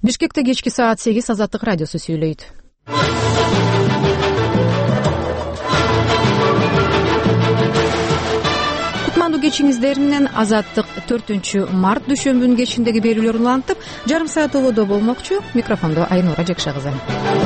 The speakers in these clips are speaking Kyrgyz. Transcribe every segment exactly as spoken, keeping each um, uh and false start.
Бишкекте кечки саат сегиз Азаттык радиосу сүйлөйт. Кутмандуу кечиңиздер менен Азаттык төртүнчү март дүйшөмбүнүн кечиндеги берүүлөр улантып, жарым саат ободо болмокчу. Микрофондо Айнура Жекша кызы.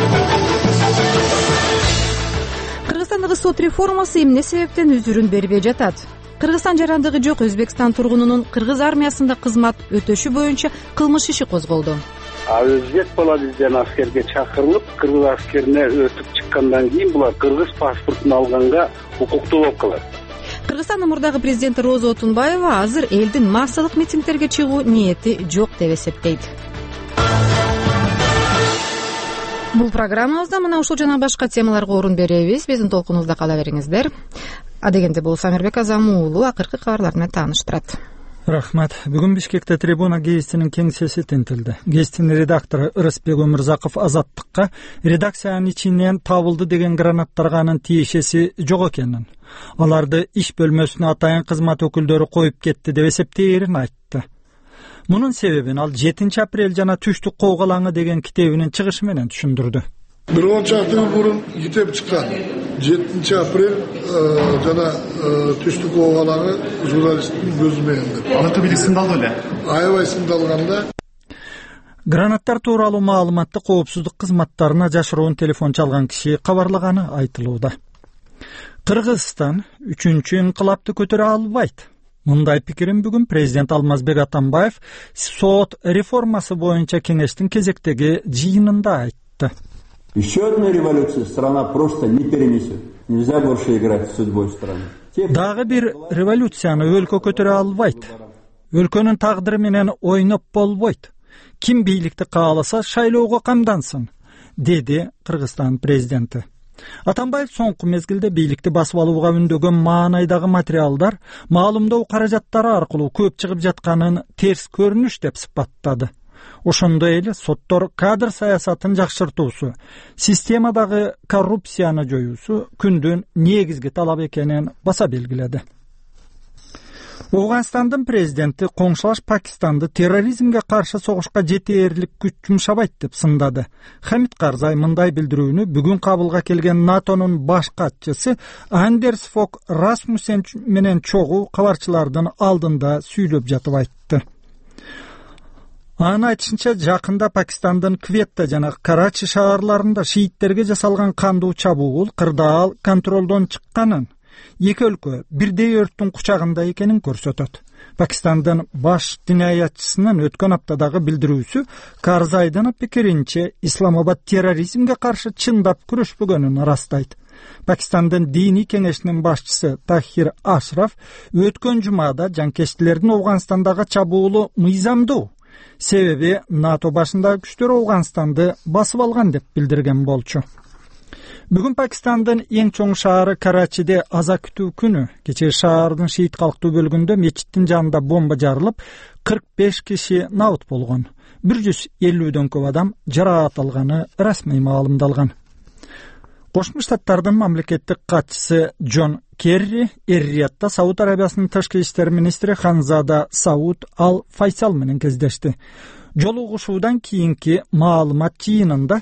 Кыргызстандагы сот реформасы эмне себептен үзүрүн бербей жатат? Кыргызстан жарандыгы жок Өзбекстан тургунунун кыргыз армиясында кызмат өтөшү боюнча кылмыш иши козголду. А өзбек бала бизден аскерге чакырылып, кыргыз аскерине өтүп чыккандан кийин булар кыргыз паспортун алганга укуктуу болуп калат. Кыргызстандын мурдагы президенти Роза Отунбаева азыр элдин массалык митингтерге чыгуу ниети жок деп эсептейт. Бул программабызда мына ушул жана башка темаларга орун беребиз. Биздин толкунубузда кала бериңиздер. Адегенде болсо Амирбек Азам уулу акыркы кабарлар менен тааныштырат. Рахмат. Бүгүн Бишкекте Трибуна гезитинин кеңсеси тинтилди. Гезиттин редактору Ырысбек Өмүрзаков Азаттыкка редакциянын ичинен табылды деген гранаттарга анын тиешеси жок экенин, аларды иш бөлмөсүнө атайын кызмат өкүлдөрү коюп кетти деп эсептээрин айтты. Мунун себебин ал жетинчи апрель жана Түштүк Коогалаңы деген китебинин чыгышы менен түшүндүрдү. Бир он чакты жыл мурун китеп чыккан. жетинчи апрель жана Түштүк Коогалаңы журналисттин көзү менен. Аныкы билик сындалды эле. Аябай сындалганда. Гранаттар тууралуу маалыматты коопсуздук кызматтарына жашыруун телефон чалган киши кабарлаганы айтылууда. Кыргызстан үчүнчү инкылапты көтөрө албайт. Мындай пикирин бүгүн президент Алмазбек Атамбаев сот реформасы боюнча кеңештин кезектеги жыйынында айтты. Еще одна революция страна просто не перенесет. Нельзя больше играть с судьбой страны. Дагы бир революцияны өлкө көтөрө албайт. Өлкөнүн тагдыры менен ойноп болбойт. Ким бийликти кааласа шайлоого камдансын, деди Кыргызстан президенти. Атамбаев соңку мезгилде бийликти басып алууга үндөгөн маанайдагы материалдар маалымдоо каражаттары аркылуу көп чыгып жатканын терс көрүнүш деп сыпаттады. Ошондой эле соттор кадр саясатын жакшыртуусу, системадагы коррупцияны жоюусу күндүн негизги талап экенин баса белгиледи. Афганстандын президенти коңшулаш Пакистанды терроризмге каршы согушка жетээрлик күч жумшабайт деп сындады. Хамид Карзай мындай билдирүүнү бүгүн кабылга келген НАТОнун баш катчысы Андерс Фок Расмуссен менен чогуу кабарчылардын алдында сүйлөп жатып айтты. Анын айтышынча, жакында Пакистандын Кветта жана Карачи шаарларында шииттерге жасалган кандуу чабуул кырдаал контролдон чыкканын, эки өлкө бирдей өрттүн кучагында экенин көрсөтөт. Пакистандын баш динаятчысынын өткөн аптадагы билдирүүсү Карзайдын пикиринче Исламабад терроризмге каршы чындап күрөшпөгөнүн ырастайт. Пакистандын диний кеңешинин башчысы Тахир Ашраф өткөн жумада жанкечтилердин Афганстандагы чабуулу мыйзамдуу, себеби НАТО башындагы күчтөр Афганстанды басып алган деп билдирген болчу. Бүгүн Пакистандын эң чоң шаары Карачиде аза күтүү күнү. Кечээ шаардын шиит калктуу бөлүгүндө мечиттин жанында бомба жарылып, кырк беш киши набыт болгон. бир жүз элүүдөн көп адам жараат алганы расмий маалымдалган. Кошмо Штаттардын мамлекеттик катчысы Джон Керри Эр-Риядда Сауд Арабиясынын тышкы иштер министри Ханзада Сауд Ал Файсал менен кездешти. Жолугушуудан кийинки маалымат жыйынында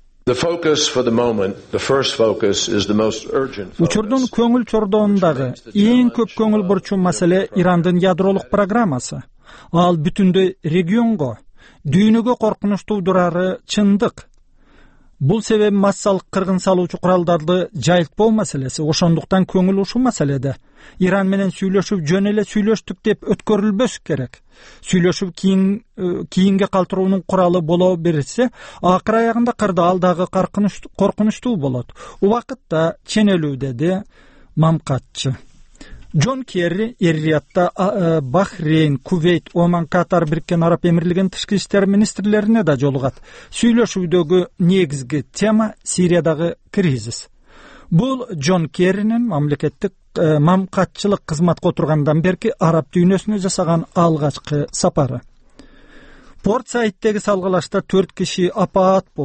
учурдун көңүл чордоондагы эң көп көңүл бурчу маселе Ирандын ядролук программасы. Ал бүтүндөй регионго, дүйнөгө коркунуч туудурары чындык. Бул себеп массалык кыргын салуучу куралдарды жайылтпоо маселеси. Ошондуктан көңүл ушул маселеде. Иран менен сүйлөшүп жөн эле сүйлөштүк деп өткөрүлбөш керек. Сүйлөшүп кийин кийинге калтыруунун куралы боло берсе, акыр аягында кырдаалдагы коркунучтуу болот. Убакытта ченелүү, деди мамкатчы. Джон Керри Эр-Риядда Бахрейн, Кувейт, Оман, Катар, Бириккен Араб Эмирлигинин тышкы иштер министрлерине да жолугат. Сүйлөшүүдөгү негизги тема Сириядагы кризис. Бул Джон Керринин мамлекеттик мамкатчылык кызматка отургандан берки араб дүйнөсүнө жасаган алгачкы сапары. Порт Саиддеги салгылашта төрт киши апаат болду.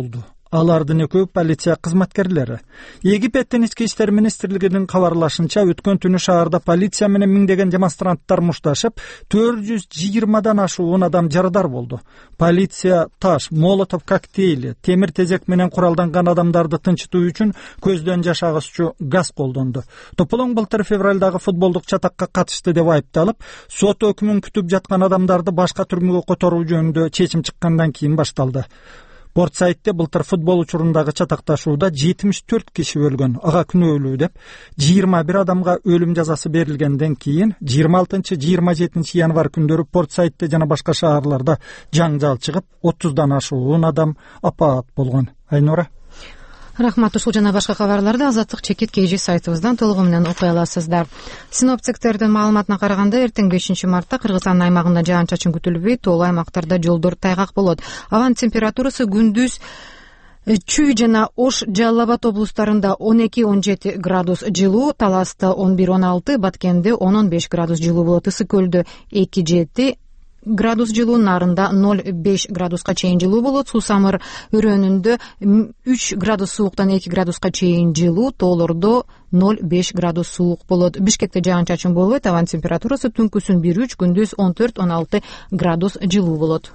Алардын экөө полиция кызматкерлери. Египеттин ички иштер министрлигинин кабарлашынча, өткөн түнү шаарда полиция менен миңдеген демонстранттар мушташып, төрт жүз жыйырмадан ашуун адам жарадар болду. Полиция таш, молотов коктейли, темир тезек менен куралданган адамдарды тынчытуу үчүн көздөн жаш агызчу газ колдонду. Тополоң былтыр февралдагы футболдук чатакка катышты деп айыпталып, сот өкмүн күтүп жаткан адамдарды башка түрмөгө которуу жөнүндө чечим чыккандан кийин башталды. Порт-Саидте былтыр футбол учурундагы чатакташууда жетимиш төрт киши өлгөн. Ага күнөөлүү деп жыйырма бир адамга өлүм жазасы берилгенден кийин жыйырма алтынчы жыйырма жетинчи январь күндөрү Порт-Саидте жана башка шаарларда жаңжал чыгып, отуздан ашуун адам апаат болгон. Айнура. Рахмат. Ушул жана башка кабарларды Азаттык чекит кей жи сайтыбыздан толугу менен окуй аласыздар. Синоптиктердин маалыматына караганда, эртең бешинчи мартта Кыргызстан аймагында жаан-чачын күтүлбөйт, тоолуу аймактарда жолдор тайгак болот. Абанын температурасы күндүз Чүй жана Ош, Жалал Абад облустарында он эки он жети градус жылуу, Таласта он бир он алты, Баткенде он он беш градус жылуу болот. Ысык көлдө эки жети градус жылуу, Нарында ноль беш градуска чейин жылуу болот. Суу Самыр өрөөнүндө үч градус сууктан эки градуска чейин жылуу, тоолордо ноль беш градус суук болот. Бишкекте жаан-чачын болбойт, абанын температурасы түнкүсүн бир үч, күндүз он төрт он алты градус жылуу болот.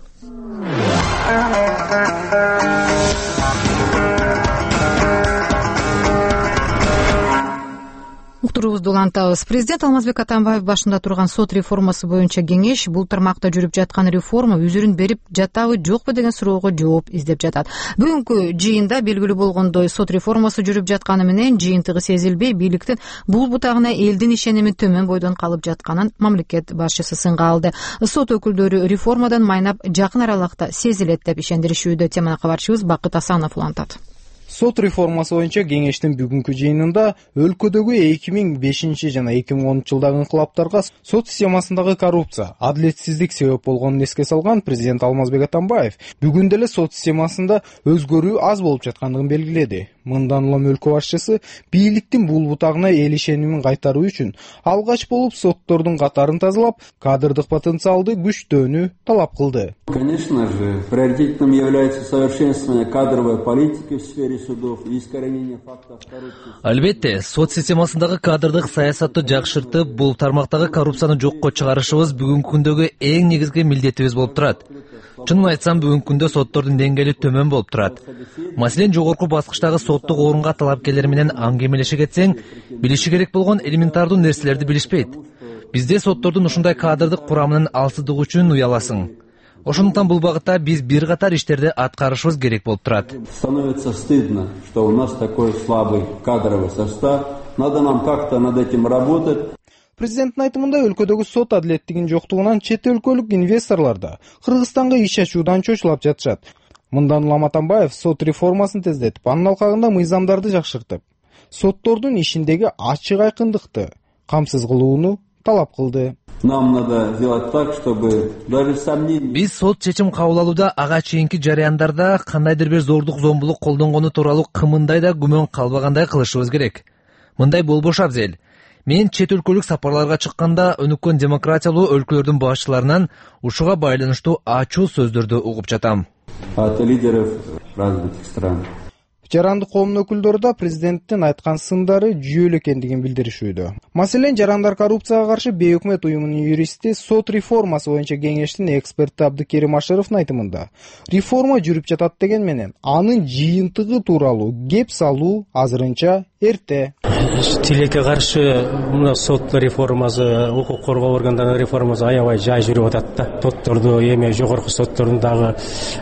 Уктуруубузду улантабыз. Президент Алмазбек Атамбаев башында турган сот реформасы боюнча кеңеш бул тармакта жүрүп жаткан реформа үзүрүн берип жатабы жокпу деген суроого жооп издеп жатат. Бүгүнкү жыйында белгилүү болгондой, сот реформасы жүрүп жатканы менен жыйынтыгы сезилбей, бийликтин бул бутагына элдин ишеними төмөн бойдон калып жатканын мамлекет башчысы сынга алды. Сот өкүлдөрү реформадан майнап жакын аралыкта сезилет деп ишендиришүүдө. Теманы кабарчыбыз Бакыт Асанов улантат. Сот реформасы боюнча кеңештин бүгүнкү жыйынында өлкөдөгү эки миң бешинчи жана эки миң онунчу жылдагы инкылаптарга сот системасындагы коррупция, адилетсиздик себеп болгонун эске салган президент Алмазбек Атамбаев бүгүн деле сот системасында өзгөрүү аз болуп жаткандыгын белгиледи. Мындан улам өлкө башчысы бийликтин бул бутагына эл ишенимин кайтаруу үчүн алгач болуп соттордун катарын тазалап, кадрдык потенциалды күчтөөнү талап кылды. Конечно же, приоритетным является совершенствование кадровой политики в сфере судов и искоренение фактов коррупции. Албетте, сот системасындагы кадрдык саясатты жакшыртып, бул тармактагы коррупцияны жокко чыгарышыбыз бүгүнкү күндөгү эң негизги милдетибиз болуп турат. Чынын айтсам, бүгүнкү күндө соттордун деңгээли төмөн болуп турат. Маселен, жогорку баскычтагы соттук орунга талапкерлер менен аңгемелеше кетсең, билиши керек болгон элементардуу нерселерди билишпейт. Бизде соттордун ушундай кадрдык курамынын алсыздыгы үчүн уяласың. Ошондуктан бул багытта биз бир катар иштерди аткарышыбыз керек болуп турат. Становится стыдно, что у нас такой слабый кадровый состав. Надо нам как-то над этим работать. Президенттин айтымында, өлкөдөгү сот адилеттигинин жоктугунан чет өлкөлүк инвесторлор да Кыргызстанга иш ачуудан чочулап жатышат. Мындан улам Атамбаев сот реформасын тездетип, анын алкагында мыйзамдарды жакшыртып, соттордун ишиндеги ачык айкындыкты камсыз кылууну талап кылды. Нам надо сделать так, чтобы даже сомнения... Биз сот чечим кабыл алууда ага чейинки жарыяндарда кандайдыр бир зордук зомбулук колдонгону тууралуу кымындай да күмөн калбагандай кылышыбыз керек. Мындай болбош абзел. Мен чет өлкөлүк сапарларга чыкканда өнүккөн демократиялуу өлкөлөрдүн башчыларынан ушуга байланыштуу ачуу сөздөрдү угуп жатам. От лидеров развитых стран. Жарандык коомдун өкүлдөрү да президенттин айткан сындары жүйөлүү экендигин билдиришүүдө. Маселен, Жарандар коррупцияга каршы бейөкмөт уюмунун юристи сот реформасы боюнча кеңештин эксперти Абдыкерим Ашыровдун айтымында, реформа жүрүп жатат деген менен анын жыйынтыгы тууралуу кеп салуу азырынча эрте. Тилекке каршы мына сот реформасы, укук коргоо органдарынын реформасы аябай жай жүрүп атат да. Сотторду эми жогорку соттордун дагы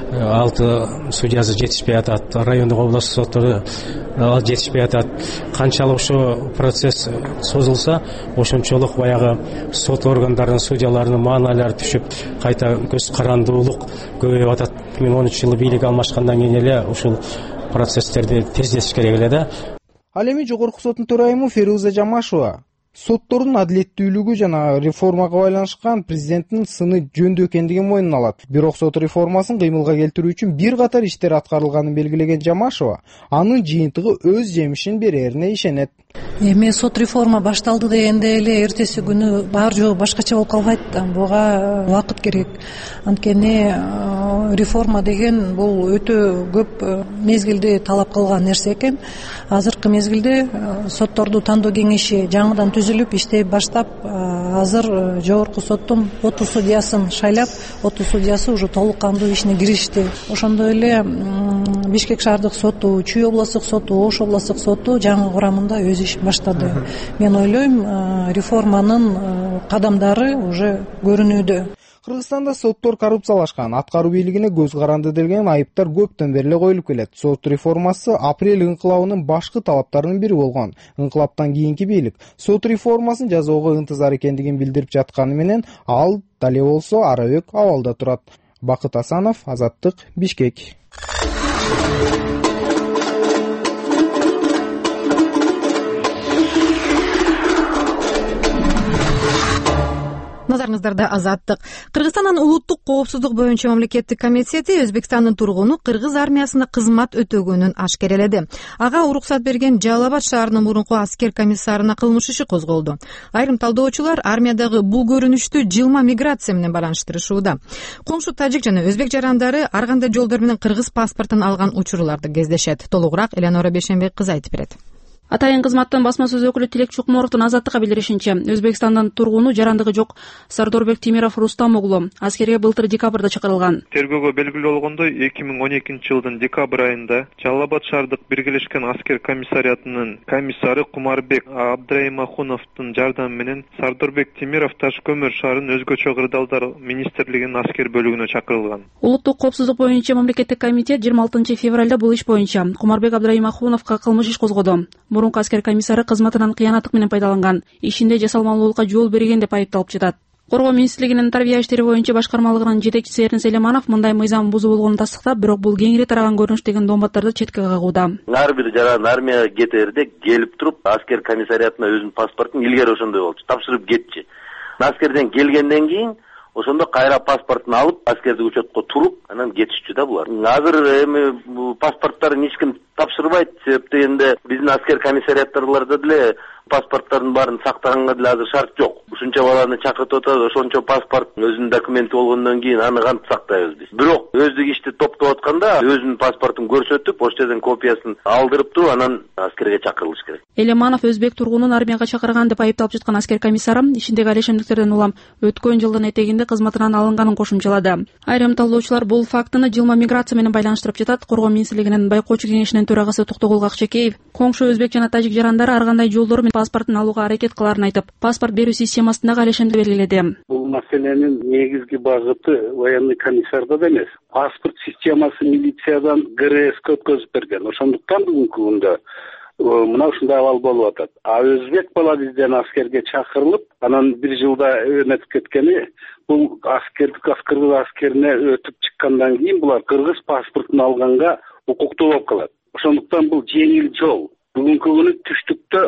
алты судьясы жетишпей атат, райондук областык сотторду жетишпей атат. Канчалык ошо процесс созулса, ошончолук баягы сот органдарынын судьяларынын маанайлары түшүп, кайта көз карандуулук көбөйүп атат. эки миң онунчу жылы бийлик алмашкандан кийин эле ушул процесстерди тездетиш керек эле да. Ал эми жогорку соттун төрайымы Феруза Жамашева соттордун адилеттүүлүгү жана реформага байланышкан президенттин сыны жөндүү экендигин мойнуна алат. Бирок сот реформасын кыймылга келтирүү үчүн бир катар иштер аткарылганын белгилеген Жамашева анын жыйынтыгы өз жемишин берерине ишенет. Эми сот реформа башталды дегенде эле эртеси күнү баары жогу башкача болуп калбайт да. Буга убакыт керек. Анткени реформа деген бул өтө көп мезгилди талап кылган нерсе экен. Азыркы мезгилде сотторду тандоо кеңеши жаңыдан түзүлүп иштей баштап, азыр жогорку соттун отуз судьясын шайлап, отуз судьясы уже толук кандуу ишине киришти. Ошондой эле Бишкек шаардык соту, Чүй областтык соту, Ош областтык соту жаңы курамында өз ишин баштады. Мен ойлойм, реформанын кадамдары уже көрүнүүдө. Кыргызстанда соттор коррупциялашкан, аткаруу бийлигине көз каранды делген айыптар көптөн бери эле коюлуп келет. Сот реформасы апрель инкылабынын башкы талаптарынын бири болгон. Инкылаптан кийинки бийлик сот реформасын жасоого ынтызар экендигин билдирип жатканы менен ал дале болсо арабек абалда турат. Бакыт Асанов, Азаттык, Бишкек. Назарыңыздарда Азаттык. Кыргызстандын улуттук коопсуздук боюнча мамлекеттик комитети Өзбекстандын тургуну кыргыз армиясында кызмат өтөгөнүн ашкереледи. Ага уруксат берген Жалал Абад шаарынын мурунку аскер комиссарына кылмыш иши козголду. Айрым талдоочулар армиядагы бул көрүнүштү жылма миграция менен байланыштырышууда. Коңшу тажик жана өзбек жарандары ар кандай жолдор менен кыргыз паспортун алган учурларды кездешет. Толугураак Элеонора Бейшенбек кызы айтып берет. Атайын кызматтын басма сөз өкүлү Тилек Чукморовдун Азаттыкка билдиришинче, Өзбекстандын тургуну жарандыгы жок Сардорбек Тимиров Рустам угулу аскерге былтыр декабрда чакырылган. Тергөөгө белгилүү болгондой, эки миң он экинчи жылдын декабрь айында Жалал Абад шаардык биргелешкен аскер комиссариатынын комиссары Кумарбек Абдраймахуновдун жардамы менен Сардорбек Тимиров Таш көмөр шаарынын өзгөчө кырдаалдар министрлигинин аскер бөлүгүнө чакырылган. Улуттук коопсуздук боюнча мамлекеттик комитет жыйырма алтынчы февралда бул иш боюнча Кумарбек Абдраймахуновго кылмыш иш козгоду. Мурунку аскер комиссары кызматынан кыянаттык менен пайдаланган, ишинде жасалмалуулукка жол берген деп айыпталып жатат. Коргоо министрлигинин тарбия иштери боюнча башкармалыгынын жетекчиси Эрнис Элеманов мындай мыйзам бузуу болгонун тастыктап, бирок бул кеңири тараган көрүнүш деген домбаттарды четке кагууда. Ар бир жаран армияга кетерде келип туруп, аскер комиссариатына өзүнүн паспортун илгери ошондой болчу, тапшырып кетчи. Аскерден келгенден кийин ошондо кайра паспортун алып, аскердик учетко туруп, анан кетишчү да булар. Азыр эми паспорттарын эч ким тапшырбайт, себеп дегенде биздин аскер комиссариаттарларда деле паспорттардын баарын сактаганга деле азыр шарт жок. Ушунча баланы чакыртып атат, ошончо паспорт өзүнүн документи болгондон кийин аны кантип сактайбыз биз. Бирок өздүк ишти топтоп атканда өзүнүн паспортун көрсөтүп, ошол жерден копиясын алдырып туруп, анан аскерге чакырылыш керек. Элеманов өзбек тургунун армияга чакырган деп айыпталып жаткан аскер комиссары ишиндеги алешемдиктерден улам өткөн жылдын этегинде кызматынан алынганын кошумчалады. Айрым талдоочулар бул фактыны жылма миграция менен байланыштырып жатат. Коргоо министрлигинин байкоочу кеңешинин төрагасы Токтогул Акчекеев коңшу өзбек жана тажик жарандары ар кандай жолдор менен паспортун алууга аракет кыларын айтып, паспорт берүү системасындагы алешемди белгиледи. Бул маселенин негизги багыты военный комиссарда да эмес. Паспорт системасы милициядан ГРСке өткөзүп берген. Ошондуктан бүгүнкү күндө мына ушундай абал болуп атат. А өзбек бала бизден аскерге чакырылып, анан бир жылда өнөтүп кеткени, бул аскердик кыргыз аскерине өтүп чыккандан кийин булар кыргыз паспортун алганга укуктуу болуп калат. Ошондуктан бул жеңил жол. Бүгүнкү күнү түштүктө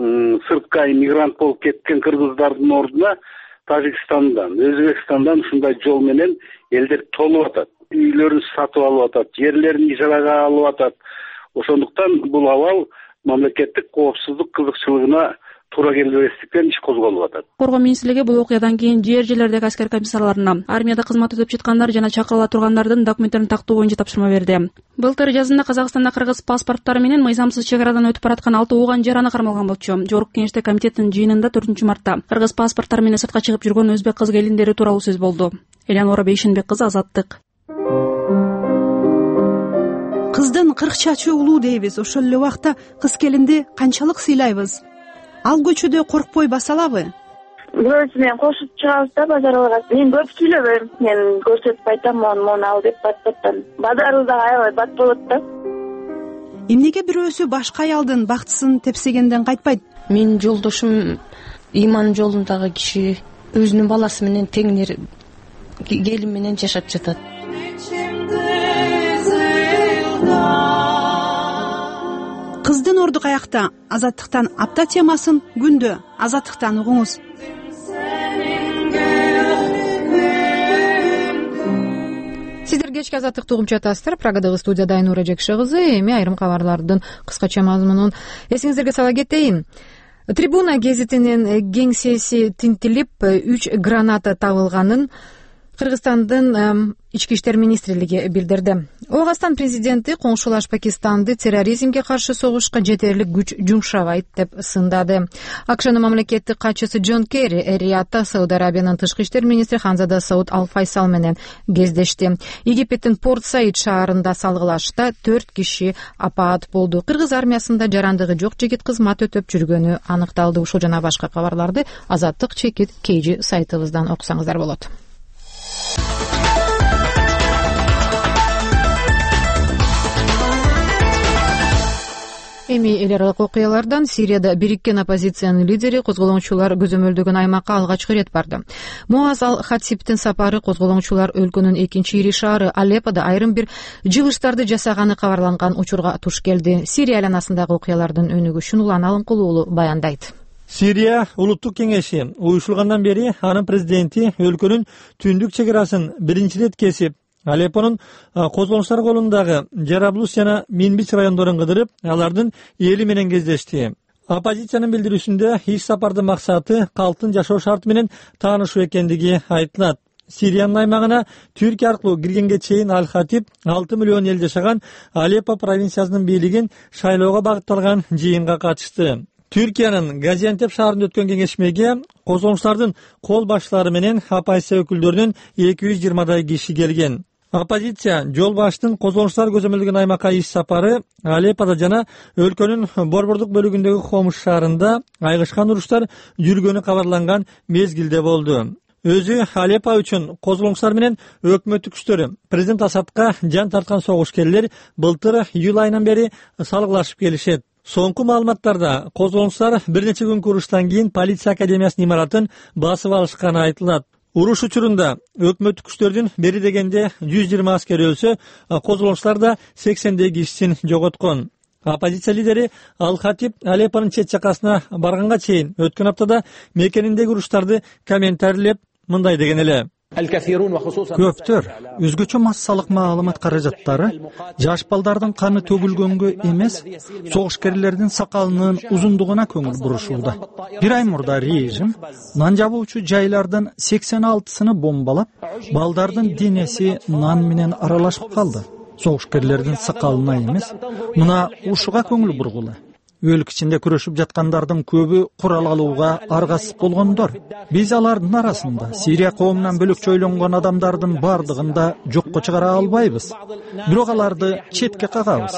сыртка иммигрант болуп кеткен кыргыздардын ордуна Тажикстандан, Өзбекстандан ушундай жол менен элдер толуп атат. Үйлөрүн сатып алып атат, жерлерин ижарага алып атат. Ошондуктан бул абал мамлекеттик коопсуздук кызыкчылыгына туура келбестиктен иш козголуп атат. Коргоо министрлиги бул окуядан кийин жер жерлердеги аскер комиссарларына, армияда кызмат өтүп жаткандар жана чакырыла тургандардын документтерин тактоо боюнча тапшырма берди. Былтыр жазында Казакстанда кыргыз паспорттары менен мыйзамсыз чек арадан өтүп бараткан алты ууган жараны кармалган болчу. Жогорку кеңеште комитеттин жыйынында төртүнчү мартта кыргыз паспорттары менен сыртка чыгып жүргөн өзбек кыз келиндери тууралуу сөз болду. Элеонора Бейшенбек кызы, Азаттык. Кыздын кыркчачы улуу дейбиз, ошол эле убакта кыз келинди канчалык сыйлайбыз? Ал көчөдө коркпой баса алабы? Бирөөсү менен кошуп чыгабыз да базарга. Мен көп сүйлөбөйм. Мен көрсөтүп айтам, мону мону ал деп баттан. Базарыбыз дагы аябай бат болот да. Эмнеге бирөөсү башка аялдын бактысын тепсегенден кайтпайт? Менин жолдошум иман жолундагы киши, өзүнүн баласы менен теңир келин менен жашап жатат. Кыздын орду каякта? Азаттыктан апта темасын күндө Азаттыктан угуңуз. Сиздер кечки Азаттыкты угуп жатасыздар. Прагадагы студияда Айнура Жекше кызы. Эми айрым кабарлардын кыскача мазмунун эсиңиздерге сала кетейин. Трибуна гезитинин кеңсеси тинтилип, үч граната табылганын Кыргызстандын ички иштер министрлиги билдирди. Ооганстан президенти коңшулаш Пакистанды терроризмге каршы согушка жетерлик күч жумшабайт деп сындады. АКШнын мамлекеттик катчысы Джон Керри Эр-Риядда Сауд Арабиянын тышкы иштер министри Ханзада Сауд Ал-Файсал менен кездешти. Египеттин Порт Саид шаарында салгылашта төрт киши апаат болду. Кыргыз армиясында жарандыгы жок жигит кызмат өтөп жүргөнү аныкталды. Ушул жана башка кабарларды Азаттык чекит кей жи сайтыбыздан окусаңыздар болот. Эми эл аралык окуялардан Сирияда бириккен оппозициянын лидери козголоңчулар көзөмөлдөгөн аймакка алгачкы ирет барды. Муаз Ал-Хатиптин сапары козголоңчулар өлкөнүн экинчи ири шаары Алеппода айрым бир жылыштарды жасаганы кабарланган учурга туш келди. Сирия айланасындагы окуялардын өнүгүшүн Улан Алымкул уулу баяндайт. Сирия улуттук кеңеши уюшулгандан бери анын президенти өлкөнүн түндүк чек арасын биринчи ирет кесип, Алеппонун козголоңчулар колундагы Жараблус жана Минбич райондорун кыдырып, алардын эли менен кездешти. Оппозициянын билдирүүсүндө иш сапардын максаты калктын жашоо шарты менен таанышуу экендиги айтылат. Сириянын аймагына Түркия аркылуу киргенге чейин Ал-Хатип алты миллион эл жашаган Алеппо провинциясынын бийлигин шайлоого багытталган жыйынга катышты. Түркиянын Газиантеп шаарында өткөн кеңешмеге козголоңчулардын кол башчылары менен оппозиция өкүлдөрүнүн эки жүз жыйырмадай киши келген. Оппозиция жол баштын козголоңчулар көзөмөлдөгөн аймакка иш сапары Алеппода жана өлкөнүн борбордук бөлүгүндөгү Хомуш шаарында айгышкан уруштар жүргөнү кабарланган мезгилде болду. Өзү Алеппо үчүн козголоңчулар менен өкмөттүк күчтөр президент Асадка жан тарткан согушкерлер былтыр июль айынан бери салгылашып келишет. Соңку маалыматтарда козголоңчулар бир нече күнкү уруштан кийин полиция академиясынын имаратын басып алышканы айтылат. Уруш учурунда өкмөттүк күчтөрдүн бери дегенде жүз жыйырма аскери өлсө, козголоңчулар да сексендей кишисин жоготкон. Оппозиция лидери Ал-Хатип Алеппонун чет жакасына барганга чейин өткөн аптада мекениндеги уруштарды комментарийлеп мындай деген эле. Көптөр өзгөчө массалык маалымат каражаттары жаш балдардын каны төгүлгөнгө эмес, согушкерлердин сакалынын узундугуна көңүл бурушууда. Бир ай мурда режим нан жабуучу жайлардын сексен алтысыны бомбалап, балдардын денеси нан менен аралашып калды. Согушкерлердин сакалына эмес, мына ушуга көңүл бургула. Өлкө ичинде күрөшүп жаткандардын көбү курал алууга аргасыз болгондор. Биз алардын арасында Сирия коомунан бөлөкчө ойлонгон адамдардын бардыгын да жокко чыгара албайбыз. Бирок аларды четке кагабыз.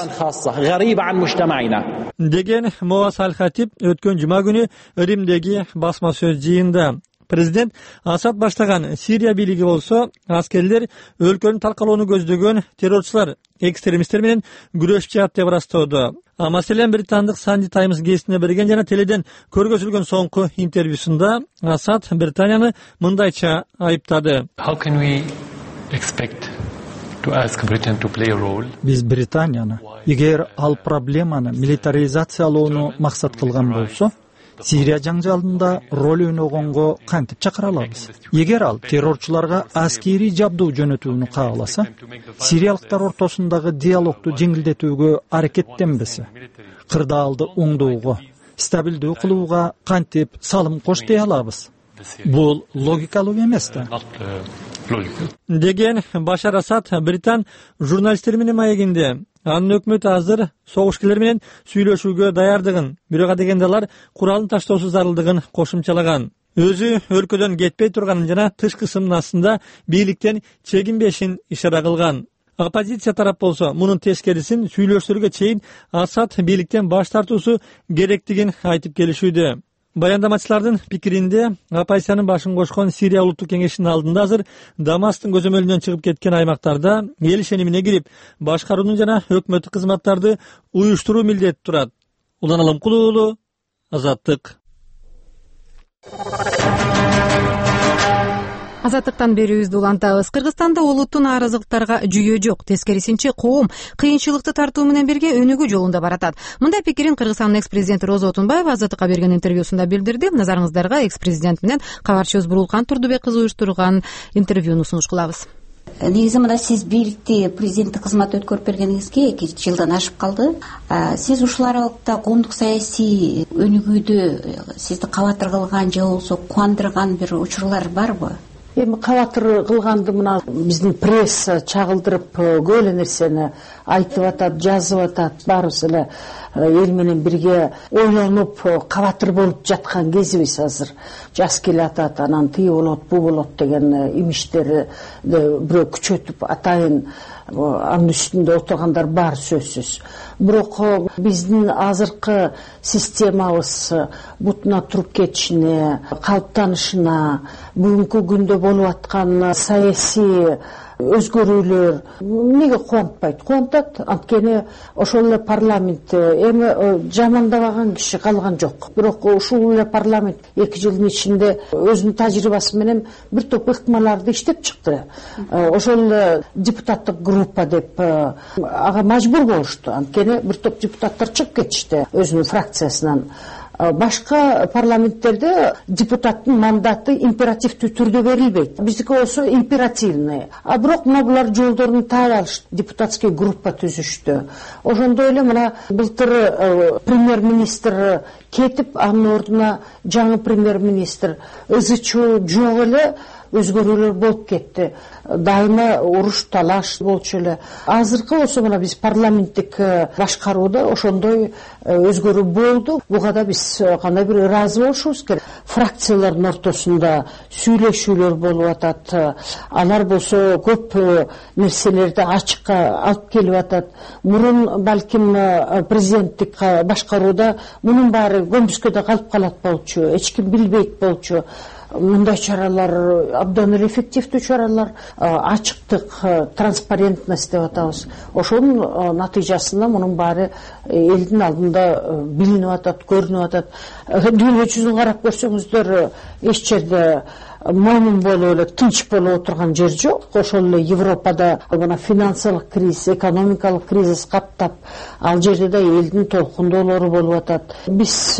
Деген Муаз Ал-Хатип өткөн жума күнү Римдеги басма сөз жыйында. Президент Асад баштаган Сирия бийлиги болсо, аскерлер өлкөнү таркалоону көздөгөн террорчулар, экстремисттер менен күрөшүп жатат деп ырастоодо. А маселен британдык Санди Таймс гезитине берген жана теледен көргөзүлгөн соңку интервьюсунда Асад Британияны мындайча айыптады. Биз Британияны, эгер ал проблеманы милитаризациялоону максат кылган болсо, Сирия жаңжалында роль ойногонго кантип чакыра алабыз? Эгер ал террорчуларга аскери жабдуу жөнөтүүнү кааласа, сириялыктар ортосундагы диалогду жеңилдетүүгө аракеттенбесе, кырдаалды оңдоого, стабилдүү кылууга кантип салым коштой алабыз? Бул логикалуу эмес да. Деген Башар Асад Британ журналисттер менен маегинде анын өкмөтү азыр согушкерлер менен сүйлөшүүгө даярдыгын, бирок дегенде алар куралын таштоосу зарылдыгын кошумчалаган. Өзү өлкөдөн кетпей турганын жана тышкы сымдын астында бийликтен чегинбешин ишара кылган. Оппозиция тарап болсо, мунун тескерисин сүйлөшүүлөргө чейин Асад бийликтен баш тартуусу керектигин айтып келишүүдө. Баяндамачылардын пикиринде оппозициянын башын кошкон Сирия улуттук кеңешинин алдында азыр Дамастын көзөмөлүнөн чыгып кеткен аймактарда эл ишенимине кирип, башкаруунун жана өкмөттүк кызматтарды уюштуруу милдети турат. Улан Алымкул уулу, Азаттык. Азаттыктан берүүбүздү улантабыз. Кыргызстанда улуттун нааразылыктарга жүйө жок. Тескерисинче, коом кыйынчылыкты тартуу менен бирге өнүгүү жолунда баратат. Мындай пикирин Кыргызстандын экс-президенти Роза Отунбаева Азаттыкка берген интервьюсунда билдирди. Назарыңыздарга экс-президент менен кабарчыбыз Бурулкан Турдубек кызы уюштурган интервьюну сунуш кылабыз. Негизи мында сиз бийликти президенттик кызмат өткөрүп бергениңизге эки жылдан ашып калды. Сиз ушул аралыкта коомдук саясий өнүгүүдө сизди кабатыр кылган же болбосо кубандырган бир учурлар барбы? эми кабатыр кылганды мына биздин пресса чагылдырып көп эле нерсени айтып атат, жазып атат. Баарыбыз эле эл менен бирге ойлонуп кабатыр болуп жаткан кезибиз азыр. Жаз келе атат, анан тие болот, бу болот деген имиштери бирөө күчөтүп атайын анын үстүндө отургандар бар, сөзсүз. Бирок биздин азыркы системабыз бутуна туруп кетишине, калыптанышына, бүгүнкү күндө болуп аткан саясий өзгөрүүлөр эмнеге кубантпайт? Кубантат, анткени ошол эле парламент эми жамандабаган киши калган жок. Бирок ушул эле парламент эки жылдын ичинде өзүнүн тажрыйбасы менен бир топ ыкмаларды иштеп чыкты. Ошол эле депутаттык группа деп ага мажбур болушту, анткени бир топ депутаттар чыгып кетишти өзүнүн фракциясынан. Башка парламенттерде депутаттын мандаты императивдүү түрдө берилбейт. Биздики болсо императивный. А бирок мына булар жолдорун таап алышты, депутатский группа түзүштү. Ошондой эле мына былтыр премьер-министр кетип, анын ордуна жаңы премьер-министр ызы чуу жок эле өзгөрүүлөр болуп кетти. Дайыма уруш, талаш болчу эле. Азыркы болсо мына биз парламенттик башкарууда ошондой өзгөрүү болду. Буга да биз кандай бир ыраазы болушубуз керек. Фракциялардын ортосунда сүйлөшүүлөр болуп атат. Алар болсо көп нерселерди ачыкка алып келип атат. Мурун балким президенттик башкарууда мунун баары көмбүскөдө калып калат болчу, эч ким билбейт болчу. Мындай чаралар абдан эле эффективдүү чаралар, ачыктык, транспарентность деп атабыз. Ошонун натыйжасында мунун баары элдин алдында билинип атат, көрүнүп атат. Дүйнө жүзүн карап көрсөңүздөр, эч жерде момун болуп эле, тынч болуп отурган жер жок. Ошол эле Европада мына финансылык кризис, экономикалык кризис каптап, ал жерде да элдин толкундоолору болуп атат. Биз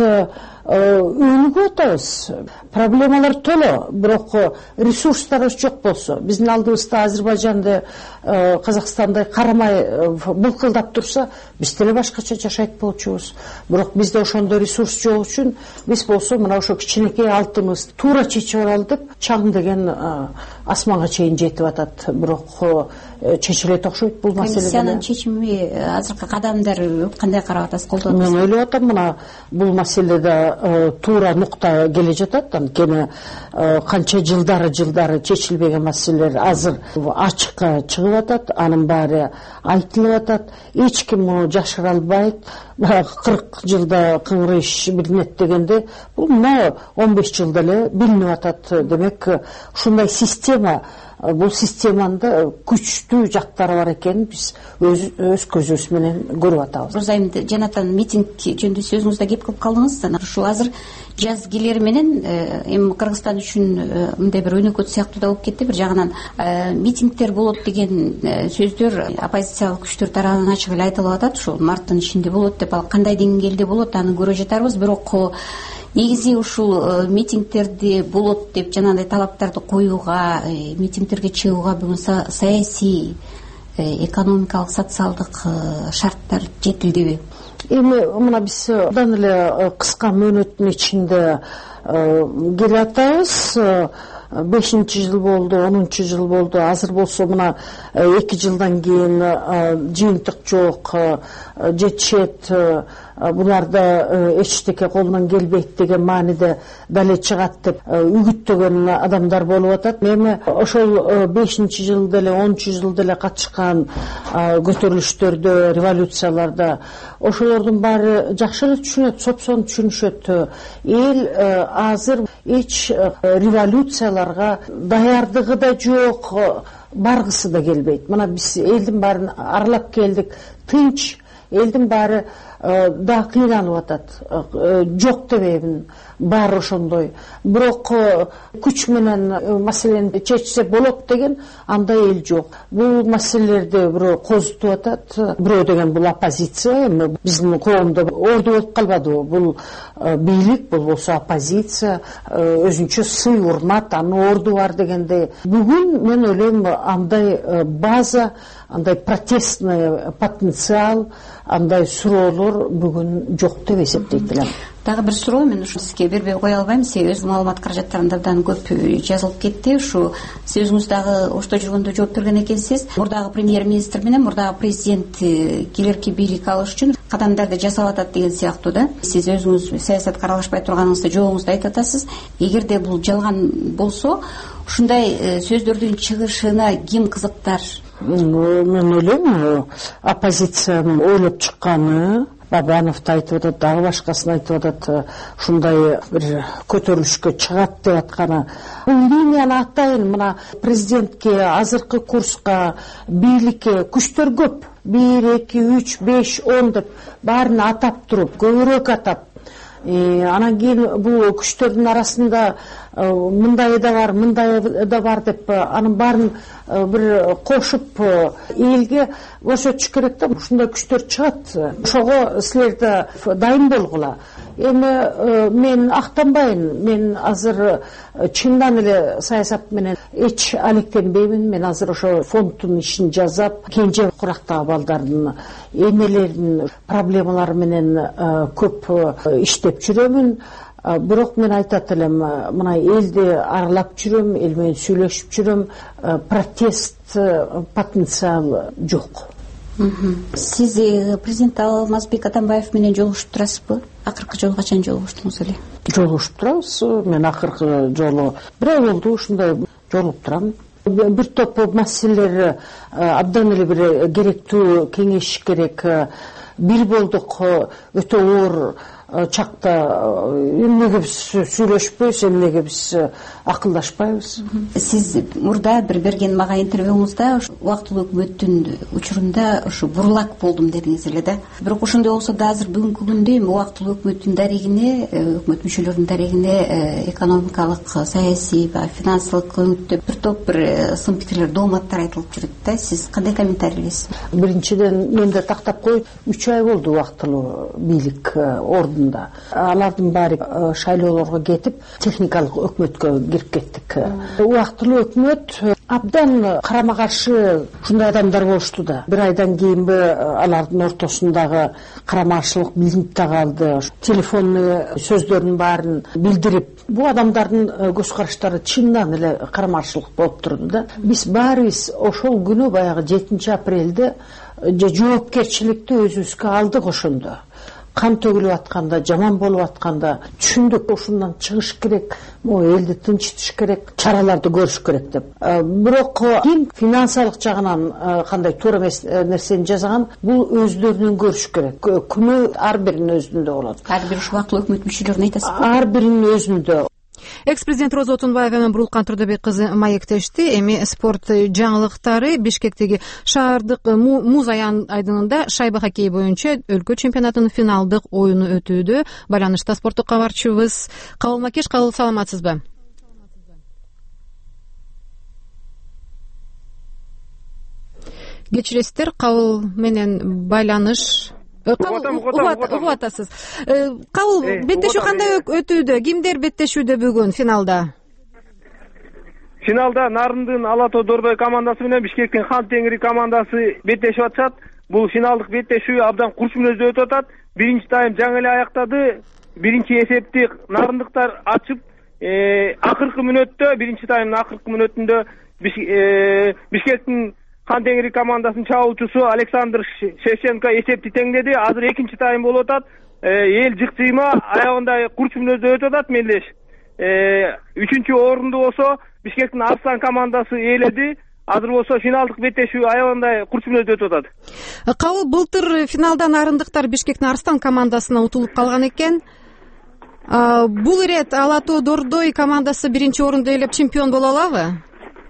өнүгүп атабыз. Проблемалар толо, бирок ресурстарыбыз жок болсо, биздин алдыбызда Азербайжанды, Казакстанды карамай булкылдап турса, биз деле башкача жашайт болчубуз. Бирок бизде ошондой ресурс жок үчүн биз болсо мына ошо кичинекей алтыныбыз туура чечип алалы деп чаң деген асманга чейин жетип атат. Бирок чечилет окшойт бул маселе. Комиссиянын чечими, азыркы кадамдары кандай карап атасыз, колдонуп атасыз? Мен ойлоп атам, мына бул маселеде туура нукта келе жатат. Анткени канча жылдары жылдары чечилбеген маселелер азыр ачыкка чыгып атат, анын баары айтылып атат. Эч ким муну жашыра албайт. кырк жылда кыңрыш билинет дегенде, бул мына он беш жылда эле билинип атат. Демек, ушундай система, бул системанда күчтүү жактары бар экенин биз өз көзүбүз менен көрүп атабыз. Розайым, жанатан митинг жөнүндө сөзүңүздө кеп кылып калдыңыз. Ушул азыр жаз келери менен эми Кыргызстан үчүн мындай бир өнөкөт сыяктуу да болуп кетти. Бир жагынан митингдер болот деген сөздөр оппозициялык күчтөр тарабынан ачык эле айтылып атат. Ушул марттын ичинде болот деп, ал кандай деңгээлде болот, аны көрө жатарбыз. Бирок негизи ушул митингдерди болот деп жанагындай талаптарды коюуга, митингдерге чыгууга бүгүн саясий, экономикалык, социалдык шарттар жетилдиби? Эми мына биз абдан эле кыска мөөнөттүн ичинде келе атабыз. бешинчи жыл болду, онунчу жыл болду. Азыр болсо мына эки жылдан кийин жыйынтык жок, жетишет, буларда эчтеке колунан келбейт деген мааниде дале чыгат деп үгүттөгөн адамдар болуп атат. Эми ошол бешинчи жылда эле, онунчу жылда эле катышкан көтөрүлүштөрдө, революцияларда ошолордун баары жакшы эле түшүнөт, сопсон түшүнүшөт. Эл азыр эч революцияларга даярдыгы да жок, баргысы да келбейт. Мына биз элдин баарын аралап келдик, тынч, элдин баары да кыйналып атат. Жок дебеймин, бар ошондой. Бирок күч менен маселени чечсе болот деген андай эл жок. Бул маселелерди бирөө козутуп атат. Бирөө деген бул оппозиция, эми биздин коомдо орду болуп калбадыбы? Бул бийлик, бул болсо оппозиция, өзүнчө сый, урмат, анын орду бар дегенде. Бүгүн мен ойлойм андай база, андай протестный потенциал, андай суроолор бүгүн жок деп эсептейт элем. Дагы бир суроо мен ушу сизге бербей кое албайм. Себеби өзүнүн маалымат каражаттарында абдан көп жазылып кетти. Ушу сиз өзүңүз дагы ошто жүргөндө жооп берген экенсиз. Мурдагы премьер-министр менен мурдагы президент келерки бийлик алыш үчүн кадамдарды жасап атат деген сыяктуу да. Сиз өзүңүз саясатка аралашпай турганыңызды жоогуңузду айтып атасыз. Эгерде бул жалган болсо, ушундай сөздөрдүн чыгышына ким кызыктар? Мен ойлойм, оппозициянын ойлоп чыкканы, Бабанов да айтып атат, дагы башкасын айтып атат, ушундай бир көтөрүлүшкө чыгат деп атканы. Бул линияны атайын, мына президентке, азыркы курска, бийликке күчтөр көп. бир, эки, үч, беш, он деп баарын атап туруп, көбүрөөк атап. Анан кийин бул күчтөрдүн арасында мындай да бар, мындай да бар деп анын баарын бир кошуп элге көрсөтүш керек да. Ушундай күчтөр чыгат. Ошого силер да дайын болгула. Эми мен актанбайын. Мен азыр чындан эле саясат менен эч алектенбеймин. Мен азыр ошо фонддун ишин жасап, кенже курактагы балдардын эмелеринин проблемалары менен көп иштеп жүрөмүн. Бирок мен айтат элем, мына элди аралап жүрөм, эл менен сүйлөшүп жүрөм, протест потенциалы жок. Сиз президент Алмазбек Атамбаев менен жолугушуп турасызбы? Акыркы жолу качан жолугуштуңуз эле? Жолугушуп турабыз. Мен акыркы жолу бир ай болду ушундай жолугуп турам. Бир топ маселелер абдан эле бир керектүү кеңеш керек. Бир болдук, өтө оор чакта эмнеге биз сүйлөшпөйбүз, эмнеге биз акылдашпайбыз? Сиз мурда бир берген мага интервьюңузда убактылуу өкмөттүн учурунда ушу бурлак болдум дедиңиз эле да. Бирок ошондой болсо да азыр бүгүнкү күндө эми убактылуу өкмөттүн дарегине, өкмөт мүчөлөрүнүн дарегине экономикалык, саясий, финансылык көңүттө бир топ бир сын пикирлер, дооматтар айтылып жүрөт да. Сиз кандай комментарийлейсиз? Биринчиден мен да тактап коюп, үч ай болду убактылуу бийлик ордунда. Алардын баары шайлоолорго кетип, техникалык өкмөткө кирип кеттик. Убактылуу өкмөт абдан карама каршы ушундай адамдар болушту да. Бир айдан кийинби алардын ортосундагы карамачылык билинип да калды. Телефонный сөздөрүнүн баарын билдирип, бул адамдардын көз караштары чындан эле карамачылык болуп турду да. Биз баарыбыз ошол күнү баягы жетинчи апрелде жоопкерчиликти өзүбүзгө алдык. Ошондо кан төгүлүп атканда, жаман болуп атканда түшүндүк, ушундан чыгыш керек, могу элди тынчытыш керек, чараларды көрүш керек деп. Бирок ким финансылык жагынан кандай туура эмес нерсени жасаган, бул өздөрүнүн көрүш керек. Күнөө ар биринин өзүндө болот. Ар бир убактылуу өкмөт мүчөлөрүнө айтасызбы? Ар биринин өзүндө. Экс-президент Роза Отунбаева менен Бурулкан Турдубек кызы маектешти. Эми спорт жаңылыктары. Бишкектеги шаардык муз айдынында шайба хоккей боюнча өлкө чемпионатынын финалдык оюну өтүүдө. Байланышта спорттук кабарчыбыз Кабыл Макеш. Кабыл, саламатсызбы? Кечиресиздер, Кабыл менен байланыш угуп атасыз. Кабыл, беттешүү кандай өтүүдө? Кимдер беттешүүдө бүгүн финалда? Финалда Нарындын Ала Тоо Дордой командасы менен Бишкектин Хан Теңири командасы беттешип атышат. Бул финалдык беттешүү абдан курч мүнөздө өтүп атат. Биринчи тайм жаңы эле аяктады. Биринчи эсепти нарындыктар ачып, акыркы мүнөттө, биринчи таймдын акыркы мүнөтүндө Бишкектин Хан Теңири командасынын чабуучусу Александр Шевченко эсепти теңдеди. Азыр экинчи тайм болуп атат. Эл жыкчыйма аягында курч мүнөздө өтүп атат мелдеш. Үчүнчү орунду болсо Бишкектин Арслан командасы ээледи. Азыр болсо финалдык беттешүү аягында курч мүнөздө өтүп атат. Кабыл, былтыр финалдан арындыктар Бишкектин Арслан командасына утулуп калган экен. Бул ирет Ала Тоо Дордой командасы биринчи орунду ээлеп чемпион боло алабы?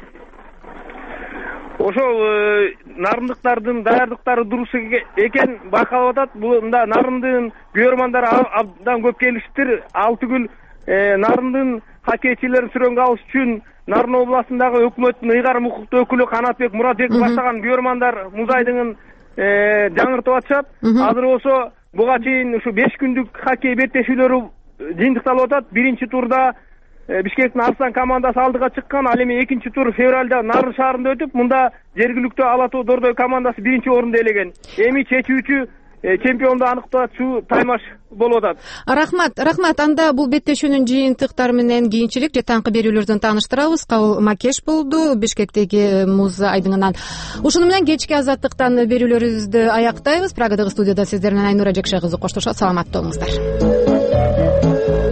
Ошол нарындыктардын даярдыктары дурус экен байкалып атат. Мында Нарындын күйөрмандары абдан көп келишиптир. Ал түгүл Нарындын хоккейчилерин сүрөнгө алыш үчүн Нарын областындагы өкмөттүн ыйгарым укуктуу өкүлү Канатбек Муратбеков баштаган күйөрмандар муз айдынын жаңыртып атышат. Азыр болсо буга чейин ушу беш күндүк хоккей беттешүүлөрү жыйынтыкталып атат. Биринчи турда Бишкектин Арслан командасы алдыга чыккан. Ал эми экинчи тур февралда Нарын шаарында өтүп, мында жергиликтүү Ала Тоо Дордой командасы биринчи орунду ээлеген. Эми чечүүчү чемпионду аныктоочу таймаш болуп атат. Рахмат, рахмат. Анда бул беттешүүнүн жыйынтыктары менен кийинчерээк жетаңкы берүүлөрдөн тааныштырабыз. Кабыл Макеш болду Бишкектеги муз айдыңынан. Ушуну менен кечки азаттыктан берүүлөрүбүздү аяктайбыз. Прагадагы студияда сиздер менен Айнура Жекше кызы коштошот. Саламатта болуңуздар.